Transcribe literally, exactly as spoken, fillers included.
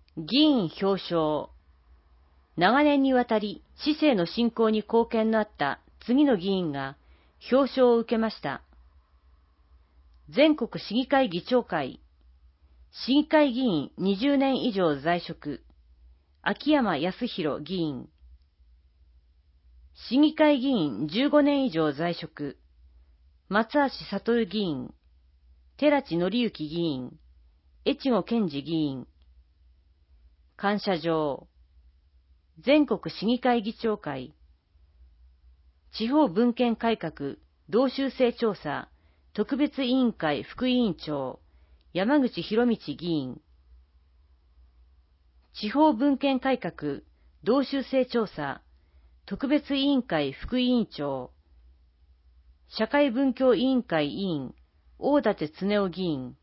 議員表彰。長年にわたり市政の振興に貢献のあった次の議員が表彰を受けました。全国市議会議長会、市議会議員にじゅうねん以上在職、秋山康弘議員。市議会議員じゅうごねん以上在職、松橋悟議員、寺地則之議員、越後健二議員。感謝状。全国市議会議長会、地方分権改革同州制調査特別委員会副委員長、山口博道議員。地方分権改革同州制調査特別委員会副委員長、社会文教委員会委員、大舘恒夫議員。